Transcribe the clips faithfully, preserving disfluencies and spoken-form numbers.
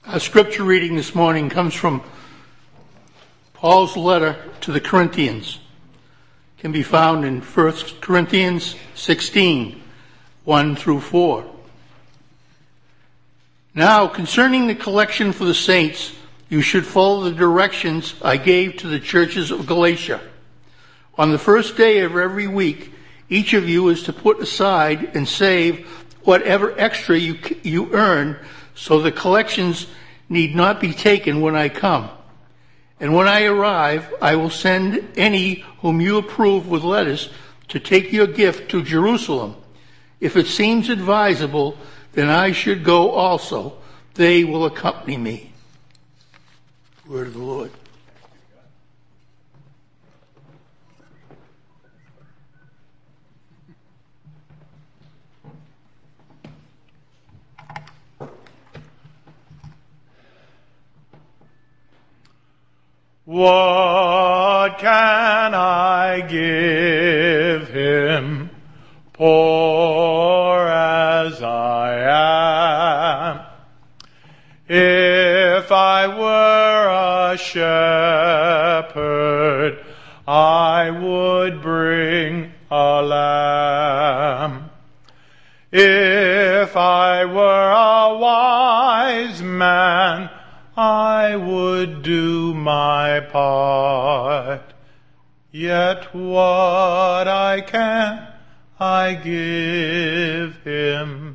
Our scripture reading this morning comes from Paul's letter to the Corinthians. It can be found in First Corinthians sixteen, one through four. Now, concerning the collection for the saints, you should follow the directions I gave to the churches of Galatia. On the first day of every week, each of you is to put aside and save whatever extra you, you earn, so the collections need not be taken when I come. And when I arrive, I will send any whom you approve with letters to take your gift to Jerusalem. If it seems advisable, then I should go also. They will accompany me. Word of the Lord. What can I give him, poor as I am? If I were a shepherd, I would bring a lamb. If I were a wise man, I would do my part. Yet what I can, I give him,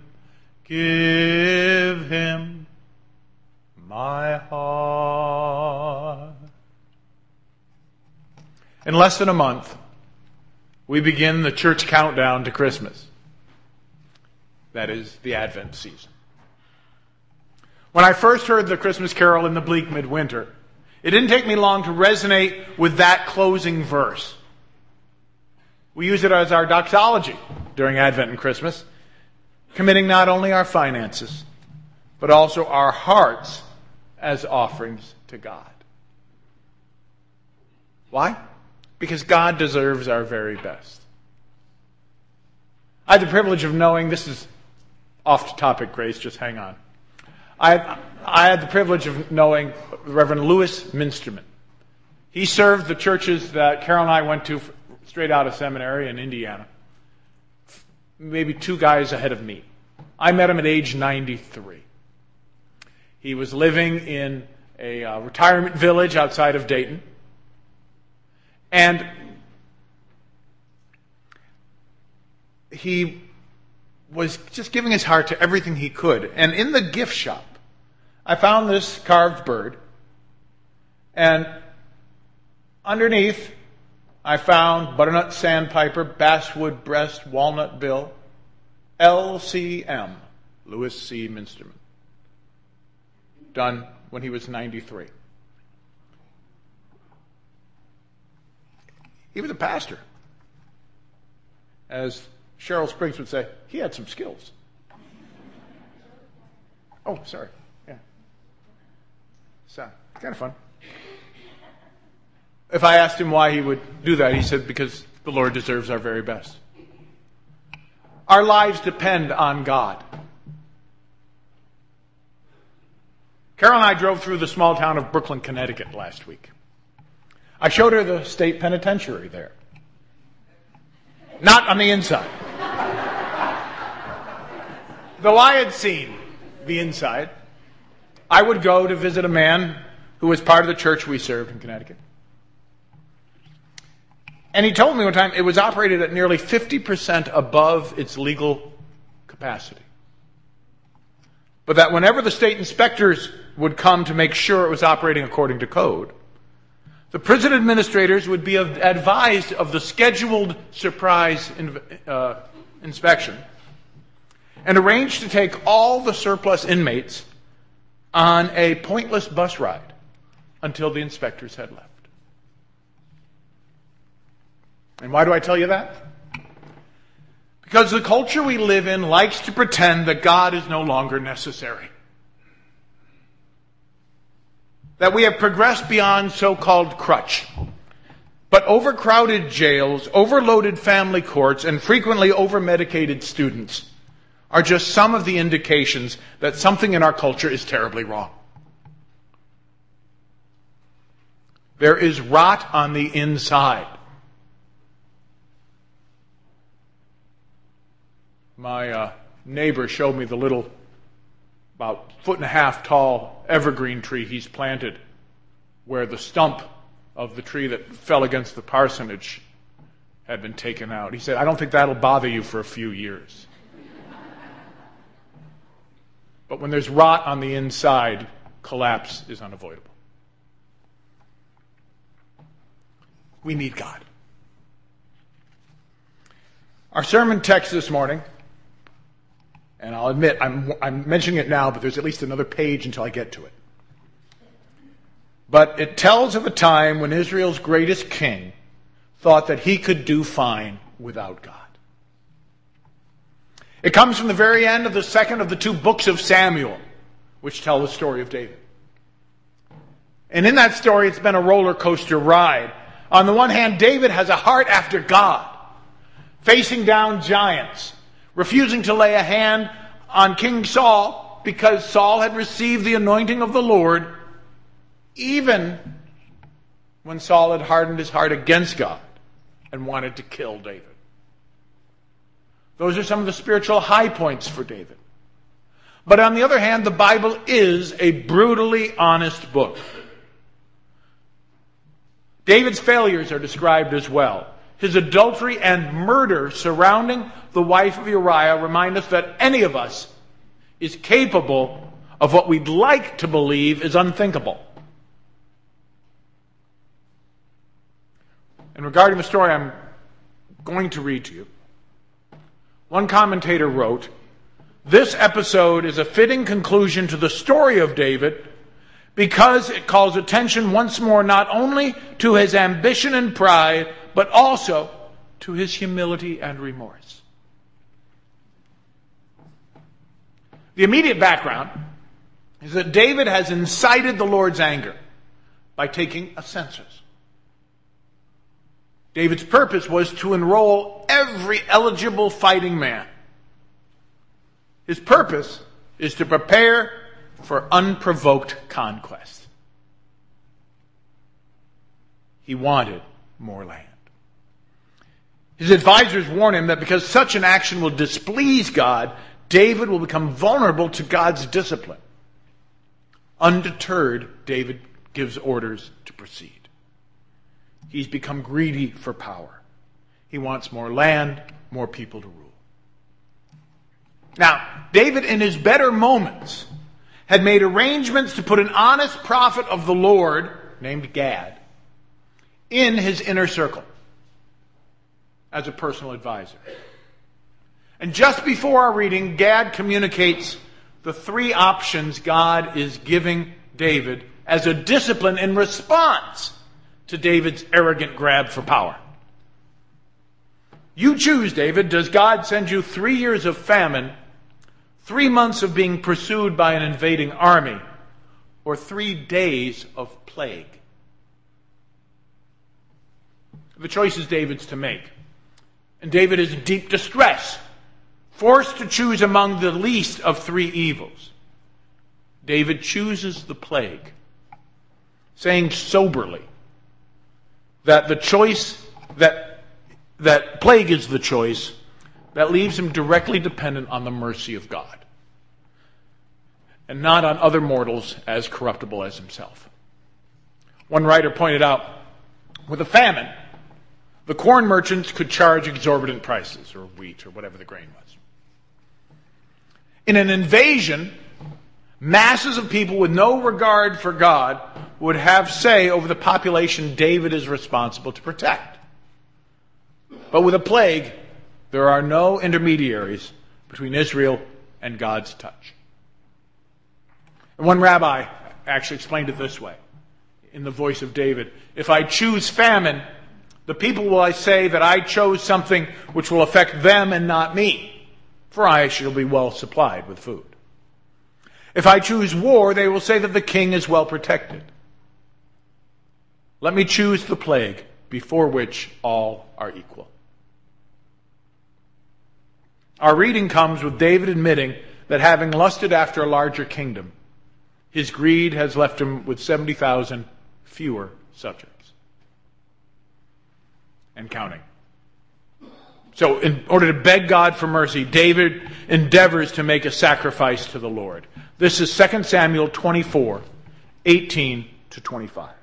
give him my heart. In less than a month, we begin the church countdown to Christmas. That is the Advent season. When I first heard the Christmas carol in the bleak midwinter, it didn't take me long to resonate with that closing verse. We use it as our doxology during Advent and Christmas, committing not only our finances, but also our hearts as offerings to God. Why? Because God deserves our very best. I had the privilege of knowing, this is off topic, Grace, just hang on. I, I had the privilege of knowing Reverend Louis Minsterman. He served the churches that Carol and I went to straight out of seminary in Indiana. Maybe two guys ahead of me. I met him at age ninety-three. He was living in a uh, retirement village outside of Dayton. And he was just giving his heart to everything he could. And in the gift shop, I found this carved bird. And underneath, I found butternut sandpiper, basswood breast, walnut bill, L C M, Louis C. Minsterman. Done when he was ninety-three. He was a pastor. As Cheryl Spriggs would say, he had some skills. Oh, sorry. Yeah. So, kind of fun. If I asked him why he would do that, he said, because the Lord deserves our very best. Our lives depend on God. Carol and I drove through the small town of Brooklyn, Connecticut last week. I showed her the state penitentiary there. Not on the inside. Though I had seen the inside, I would go to visit a man who was part of the church we served in Connecticut. And he told me one time it was operated at nearly fifty percent above its legal capacity. But that whenever the state inspectors would come to make sure it was operating according to code, the prison administrators would be advised of the scheduled surprise in, uh, inspection and arranged to take all the surplus inmates on a pointless bus ride until the inspectors had left. And why do I tell you that? Because the culture we live in likes to pretend that God is no longer necessary. That we have progressed beyond so-called crutch. But overcrowded jails, overloaded family courts, and frequently over-medicated students are just some of the indications that something in our culture is terribly wrong. There is rot on the inside. My uh, neighbor showed me the little, about foot and a half tall evergreen tree he's planted, where the stump of the tree that fell against the parsonage had been taken out. He said, I don't think that'll bother you for a few years. But when there's rot on the inside, collapse is unavoidable. We need God. Our sermon text this morning, and I'll admit I'm, I'm mentioning it now, but there's at least another page until I get to it. But it tells of a time when Israel's greatest king thought that he could do fine without God. It comes from the very end of the second of the two books of Samuel, which tell the story of David. And in that story, it's been a roller coaster ride. On the one hand, David has a heart after God, facing down giants, refusing to lay a hand on King Saul because Saul had received the anointing of the Lord, even when Saul had hardened his heart against God and wanted to kill David. Those are some of the spiritual high points for David. But on the other hand, the Bible is a brutally honest book. David's failures are described as well. His adultery and murder surrounding the wife of Uriah remind us that any of us is capable of what we'd like to believe is unthinkable. And regarding the story I'm going to read to you, one commentator wrote, this episode is a fitting conclusion to the story of David because it calls attention once more not only to his ambition and pride, but also to his humility and remorse. The immediate background is that David has incited the Lord's anger by taking a census. David's purpose was to enroll every eligible fighting man. His purpose is to prepare for unprovoked conquest. He wanted more land. His advisors warn him that because such an action will displease God, David will become vulnerable to God's discipline. Undeterred, David gives orders to proceed. He's become greedy for power. He wants more land, more people to rule. Now, David, in his better moments, had made arrangements to put an honest prophet of the Lord, named Gad, in his inner circle as a personal advisor. And just before our reading, Gad communicates the three options God is giving David as a discipline in response to David's arrogant grab for power. You choose, David. Does God send you three years of famine, three months of being pursued by an invading army, or three days of plague? The choice is David's to make. And David is in deep distress, forced to choose among the least of three evils. David chooses the plague, saying soberly that the choice, that, that plague is the choice that leaves him directly dependent on the mercy of God and not on other mortals as corruptible as himself. One writer pointed out, with a famine, the corn merchants could charge exorbitant prices, or wheat, or whatever the grain was. In an invasion, masses of people with no regard for God would have say over the population David is responsible to protect. But with a plague, there are no intermediaries between Israel and God's touch. And one rabbi actually explained it this way, in the voice of David: if I choose famine, the people will say that I chose something which will affect them and not me, for I shall be well supplied with food. If I choose war, they will say that the king is well protected. Let me choose the plague, before which all are equal. Our reading comes with David admitting that having lusted after a larger kingdom, his greed has left him with seventy thousand fewer subjects. And counting. So in order to beg God for mercy, David endeavors to make a sacrifice to the Lord. This is Second Samuel twenty-four, eighteen to twenty-five.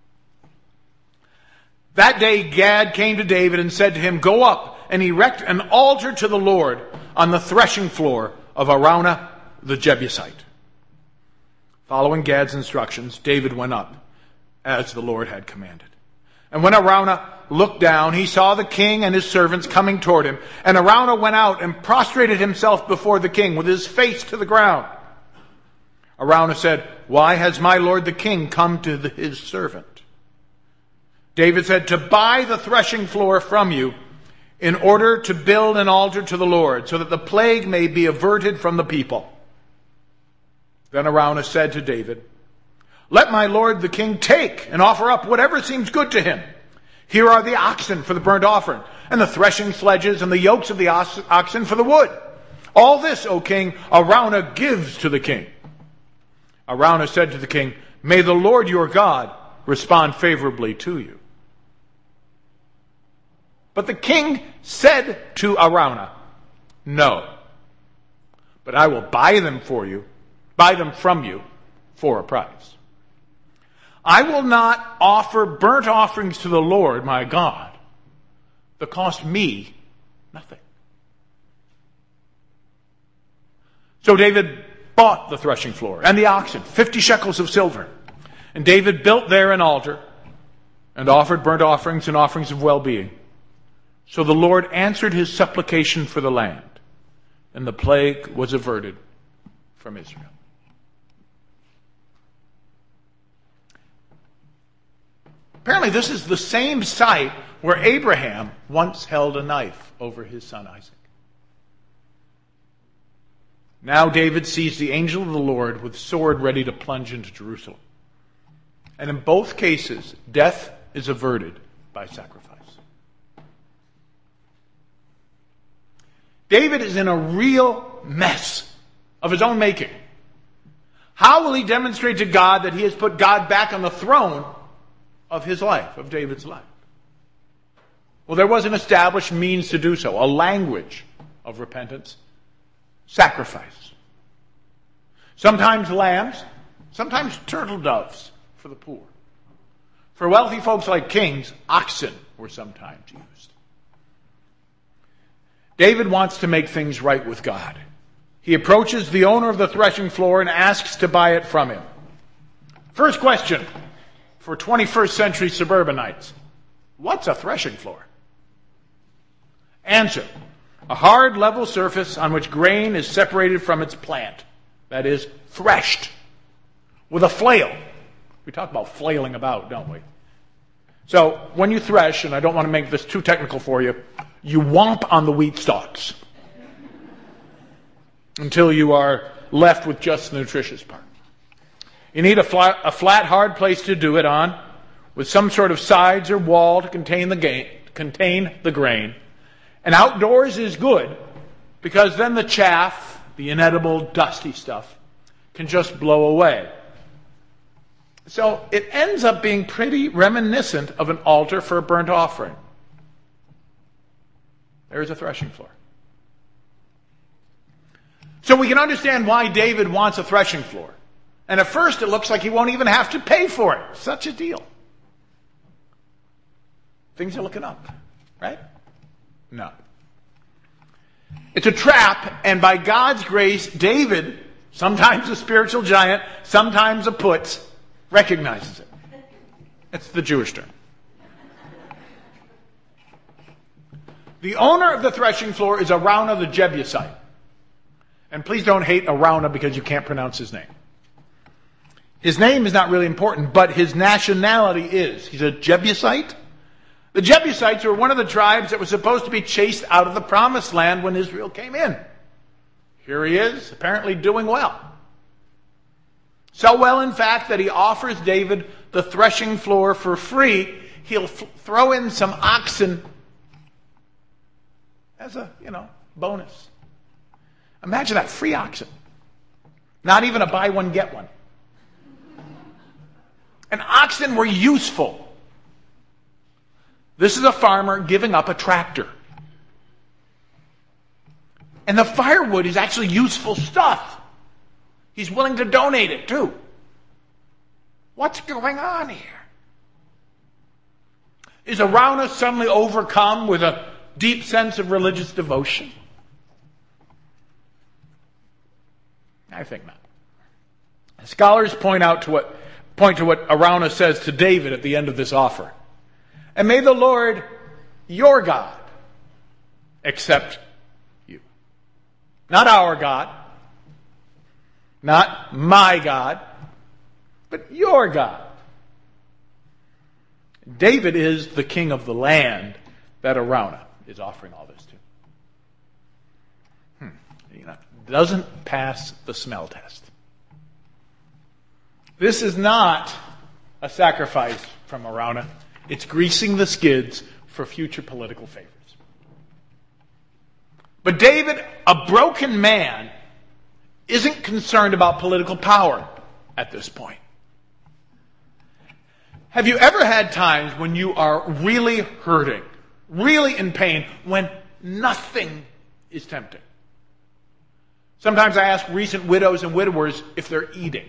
That day Gad came to David and said to him, "Go up and erect an altar to the Lord on the threshing floor of Araunah the Jebusite." Following Gad's instructions, David went up as the Lord had commanded. And when Araunah looked down, he saw the king and his servants coming toward him. And Araunah went out and prostrated himself before the king with his face to the ground. Araunah said, "Why has my lord the king come to the, his servant?" David said, "To buy the threshing floor from you in order to build an altar to the Lord, so that the plague may be averted from the people." Then Araunah said to David, "Let my lord the king take and offer up whatever seems good to him. Here are the oxen for the burnt offering, and the threshing sledges, and the yokes of the oxen for the wood. All this, O king, Araunah gives to the king." Araunah said to the king, "May the Lord your God respond favorably to you." But the king said to Araunah, "No, but I will buy them for you, buy them from you for a price. I will not offer burnt offerings to the Lord my God that cost me nothing." So David bought the threshing floor and the oxen, fifty shekels of silver. And David built there an altar and offered burnt offerings and offerings of well-being. So the Lord answered his supplication for the land, and the plague was averted from Israel. Apparently this is the same site where Abraham once held a knife over his son Isaac. Now David sees the angel of the Lord with sword ready to plunge into Jerusalem. And in both cases, death is averted by sacrifice. David is in a real mess of his own making. How will he demonstrate to God that he has put God back on the throne of his life, of David's life? Well, there was an established means to do so, a language of repentance, sacrifice. Sometimes lambs, sometimes turtle doves for the poor. For wealthy folks like kings, oxen were sometimes used. David wants to make things right with God. He approaches the owner of the threshing floor and asks to buy it from him. First question for twenty-first century suburbanites: what's a threshing floor? Answer: a hard, level surface on which grain is separated from its plant, that is, threshed, with a flail. We talk about flailing about, don't we? So, when you thresh, and I don't want to make this too technical for you, you whomp on the wheat stalks until you are left with just the nutritious part. You need a flat, a flat, hard place to do it on, with some sort of sides or wall to contain the, gain, contain the grain. And outdoors is good, because then the chaff, the inedible, dusty stuff, can just blow away. So it ends up being pretty reminiscent of an altar for a burnt offering. There's a threshing floor. So we can understand why David wants a threshing floor. And at first it looks like he won't even have to pay for it. Such a deal. Things are looking up, right? No. It's a trap, and by God's grace, David, sometimes a spiritual giant, sometimes a putz, recognizes it. It's the Jewish term. The owner of the threshing floor is Araunah the Jebusite. And please don't hate Araunah because you can't pronounce his name. His name is not really important, but his nationality is. He's a Jebusite. The Jebusites were one of the tribes that was supposed to be chased out of the promised land when Israel came in. Here he is, apparently doing well. So well, in fact, that he offers David the threshing floor for free. He'll f- throw in some oxen as a, you know, bonus. Imagine that, free oxen. Not even a buy one, get one. And oxen were useful. This is a farmer giving up a tractor. And the firewood is actually useful stuff. He's willing to donate it too. What's going on here? Is Araunah suddenly overcome with a deep sense of religious devotion? I think not. Scholars point out to what point to what Araunah says to David at the end of this offer. And may the Lord, your God, accept you. Not our God, not my God, but your God. David is the king of the land that Araunah is offering all this to. Hmm. You know, doesn't pass the smell test. This is not a sacrifice from Araunah. It's greasing the skids for future political favors. But David, a broken man, isn't concerned about political power at this point. Have you ever had times when you are really hurting, really in pain, when nothing is tempting? Sometimes I ask recent widows and widowers if they're eating,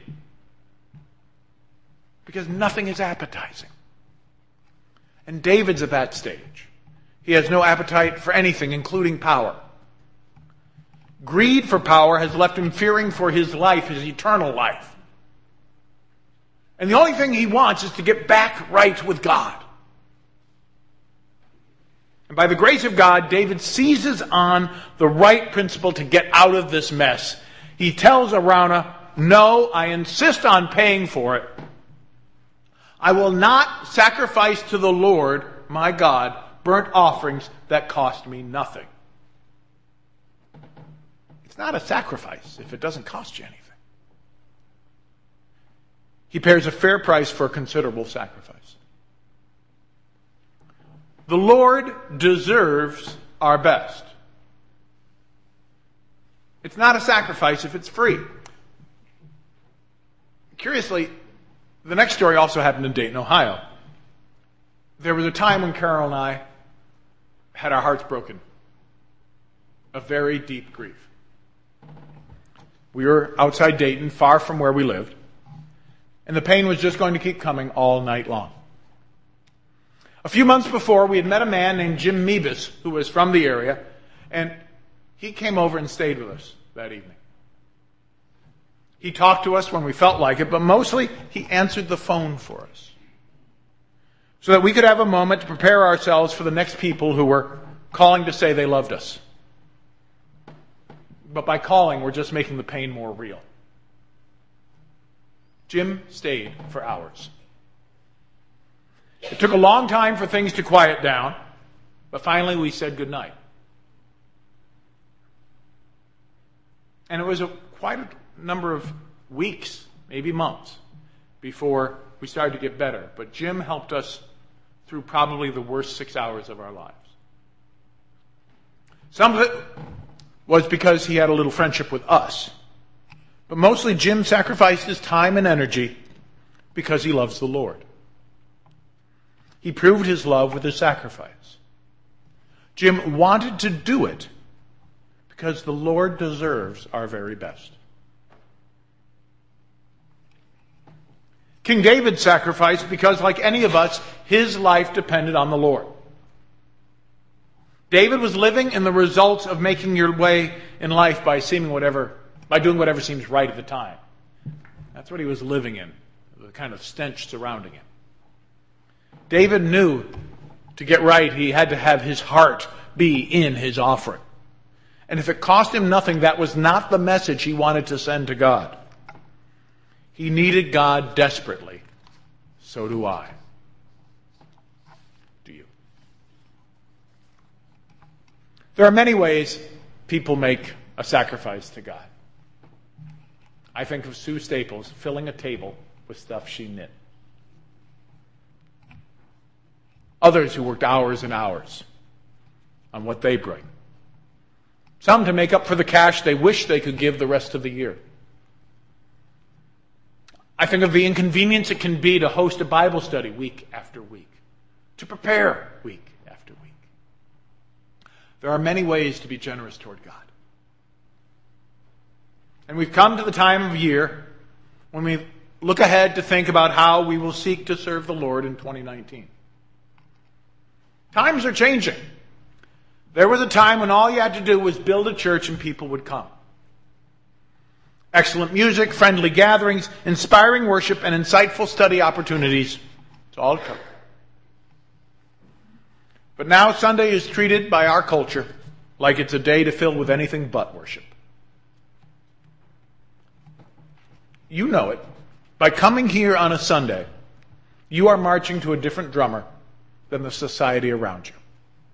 because nothing is appetizing. And David's at that stage. He has no appetite for anything, including power. Greed for power has left him fearing for his life, his eternal life. And the only thing he wants is to get back right with God. And by the grace of God, David seizes on the right principle to get out of this mess. He tells Araunah, no, I insist on paying for it. I will not sacrifice to the Lord, my God, burnt offerings that cost me nothing. It's not a sacrifice if it doesn't cost you anything. He pays a fair price for a considerable sacrifice. The Lord deserves our best. It's not a sacrifice if it's free. Curiously, the next story also happened in Dayton, Ohio. There was a time when Carol and I had our hearts broken. A very deep grief. We were outside Dayton, far from where we lived. And the pain was just going to keep coming all night long. A few months before, we had met a man named Jim Meebus, who was from the area, and he came over and stayed with us that evening. He talked to us when we felt like it, but mostly he answered the phone for us, so that we could have a moment to prepare ourselves for the next people who were calling to say they loved us. But by calling, we're just making the pain more real. Jim stayed for hours. It took a long time for things to quiet down, but finally we said goodnight. And it was a, quite a number of weeks, maybe months, before we started to get better. But Jim helped us through probably the worst six hours of our lives. Some of it was because he had a little friendship with us. But mostly Jim sacrificed his time and energy because he loves the Lord. He proved his love with his sacrifice. Jim wanted to do it because the Lord deserves our very best. King David sacrificed because, like any of us, his life depended on the Lord. David was living in the results of making your way in life by seeming whatever, by doing whatever seems right at the time. That's what he was living in, the kind of stench surrounding him. David knew to get right, he had to have his heart be in his offering. And if it cost him nothing, that was not the message he wanted to send to God. He needed God desperately. So do I. Do you? There are many ways people make a sacrifice to God. I think of Sue Staples filling a table with stuff she knit. Others who worked hours and hours on what they bring. Some to make up for the cash they wish they could give the rest of the year. I think of the inconvenience it can be to host a Bible study week after week, to prepare week after week. There are many ways to be generous toward God. And we've come to the time of year when we look ahead to think about how we will seek to serve the Lord in twenty nineteen. Times are changing. There was a time when all you had to do was build a church and people would come. Excellent music, friendly gatherings, inspiring worship, and insightful study opportunities. It's all it took. But now Sunday is treated by our culture like it's a day to fill with anything but worship. You know it. By coming here on a Sunday, you are marching to a different drummer than the society around you.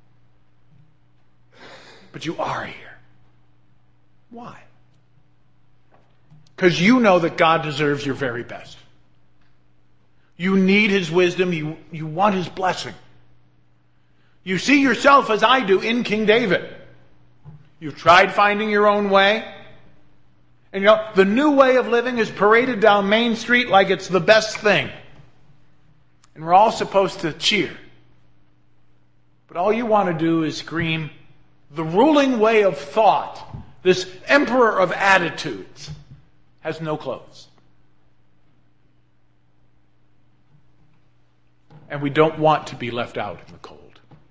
But you are here. Why? Because you know that God deserves your very best. You need His wisdom. You, you want His blessing. You see yourself, as I do, in King David. You've tried finding your own way. And you know, the new way of living is paraded down Main Street like it's the best thing. And we're all supposed to cheer. But all you want to do is scream, the ruling way of thought, this emperor of attitudes, has no clothes. And we don't want to be left out in the cold.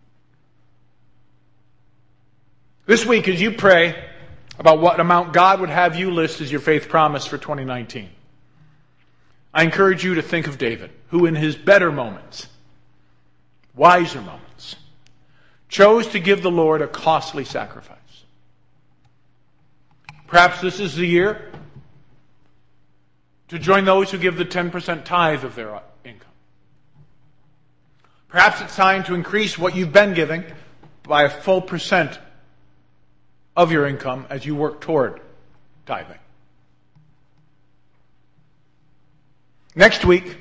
This week, as you pray about what amount God would have you list as your faith promise for twenty nineteen, I encourage you to think of David, who in his better moments, wiser moments, chose to give the Lord a costly sacrifice. Perhaps this is the year to join those who give the ten percent tithe of their income. Perhaps it's time to increase what you've been giving by a full percent of your income as you work toward tithing. Next week,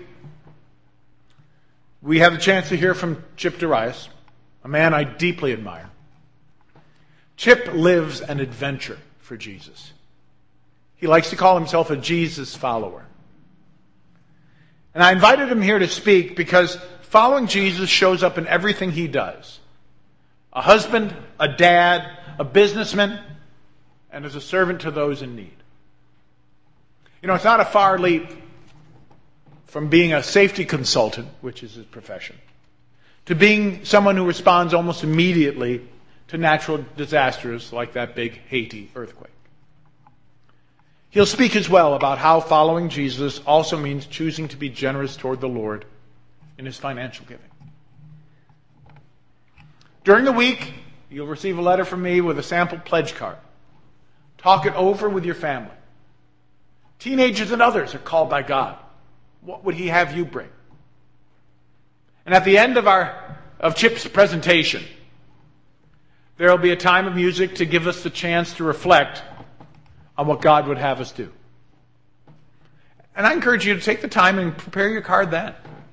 we have the chance to hear from Chip Darius, a man I deeply admire. Chip lives an adventure for Jesus. He likes to call himself a Jesus follower. And I invited him here to speak because following Jesus shows up in everything he does. A husband, a dad, a businessman, and as a servant to those in need. You know, it's not a far leap from being a safety consultant, which is his profession, to being someone who responds almost immediately to natural disasters like that big Haiti earthquake. He'll speak as well about how following Jesus also means choosing to be generous toward the Lord in his financial giving. During the week, you'll receive a letter from me with a sample pledge card. Talk it over with your family. Teenagers and others are called by God. What would he have you bring? And at the end of our of Chip's presentation, there will be a time of music to give us the chance to reflect on what God would have us do. And I encourage you to take the time and prepare your card then.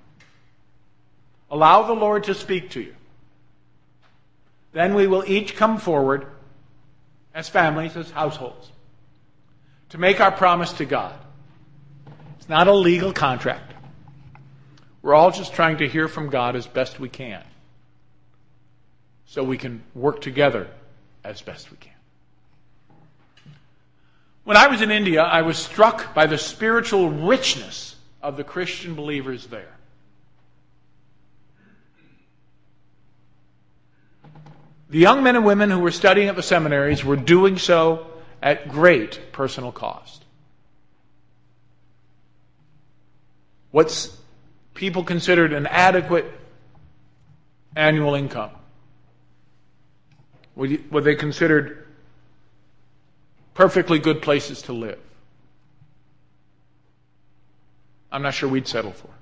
Allow the Lord to speak to you. Then we will each come forward as families, as households, to make our promise to God. It's not a legal contract. We're all just trying to hear from God as best we can, so we can work together as best we can. When I was in India, I was struck by the spiritual richness of the Christian believers there. The young men and women who were studying at the seminaries were doing so at great personal cost. What's people considered an adequate annual income, what they considered perfectly good places to live, I'm not sure we'd settle for.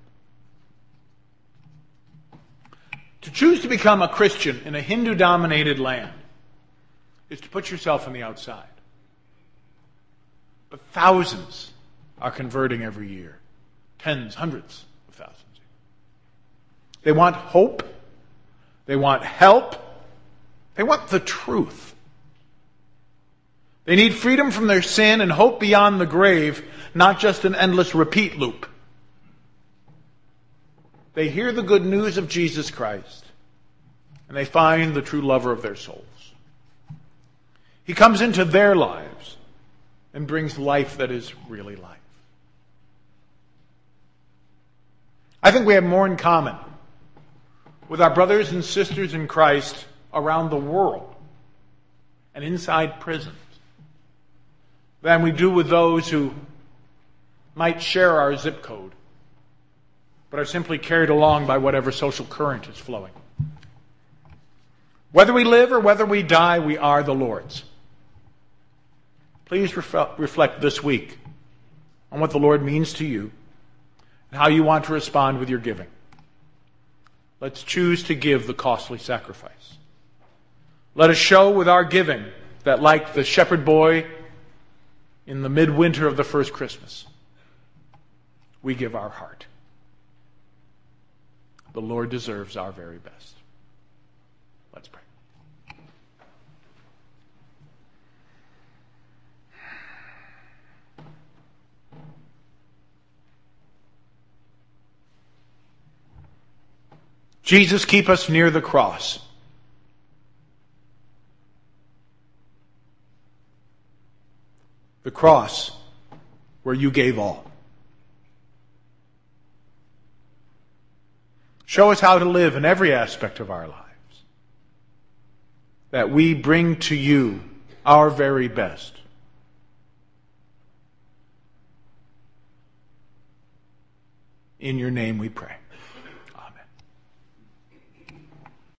To choose to become a Christian in a Hindu-dominated land is to put yourself on the outside. But thousands are converting every year. Tens, hundreds of thousands. They want hope. They want help. They want the truth. They need freedom from their sin and hope beyond the grave, not just an endless repeat loop. they hear the good news of Jesus Christ, and they find the true lover of their souls. He comes into their lives and brings life that is really life. I think we have more in common with our brothers and sisters in Christ around the world and inside prisons than we do with those who might share our zip code, but are simply carried along by whatever social current is flowing. Whether we live or whether we die, we are the Lord's. Please ref- reflect this week on what the Lord means to you and how you want to respond with your giving. Let's choose to give the costly sacrifice. Let us show with our giving that, like the shepherd boy in the midwinter of the first Christmas, we give our heart. The Lord deserves our very best. Let's pray. Jesus, keep us near the cross. The cross where you gave all. Show us how to live in every aspect of our lives, that we bring to you our very best. In your name we pray.